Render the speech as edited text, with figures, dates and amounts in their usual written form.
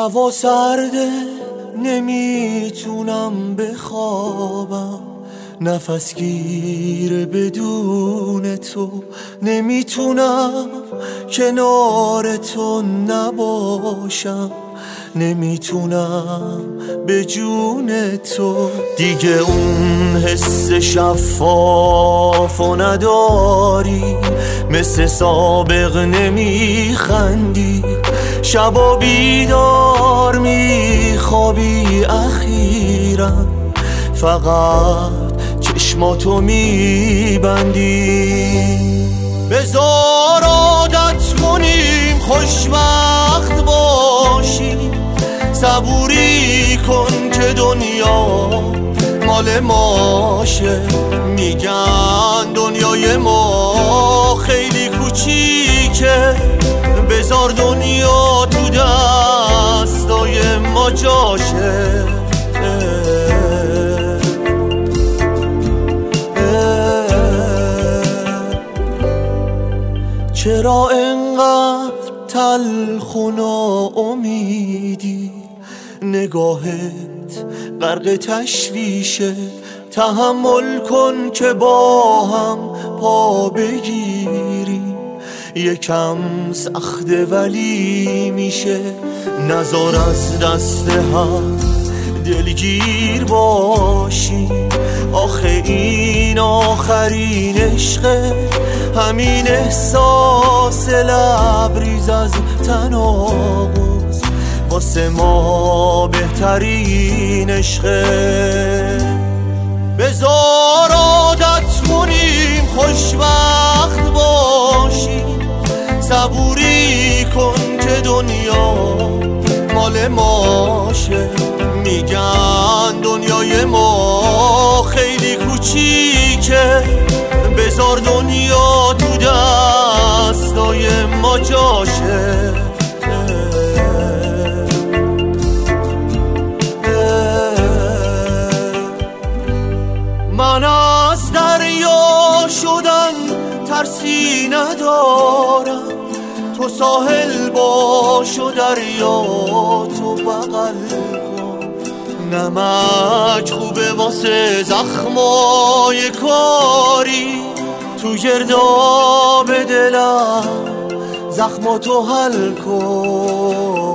هوا سرده نمیتونم بخوابم، نفس گیر بدون تو نمیتونم کنار تو نباشم، نمیتونم به جون تو. دیگه اون حس شفافو نداری، مثل سابق نمیخندی، شبا بیدار میخوابی، اخیراً فقط چشماتو میبندی. بذار عادت کنیم خوشبخت باشیم، صبوری کن که دنیا مال ماشه. میگن دنیای ما خیلی کوچیکه، بذار دنیا تو دستای ما جاشه. چرا انقدر تلخ و ناامیدی؟ نگاهت غرق تشویشه، تحمل کن که با هم پا بگیریم. یکم سخته ولی میشه، نذار از دست هم دلگیر باشیم. آخه این آخرین عشقه، همین احساس لبریز از تناقض واسه ما بهترین عشقه. بذار عادت کنیم خوشبخت باشیم، صبوری کن که دنیا مال ماشه. میگن دنیای ما خیلی کوچیکه، بذار دنیا تو دستای ما جاشه. من از دریا شدن ترسی ندارم، تو ساحل باش و دریا تو بغل کن. نمک خوبه واسه زخمای کاری، تو گرداب دلم زخماتو حل کن.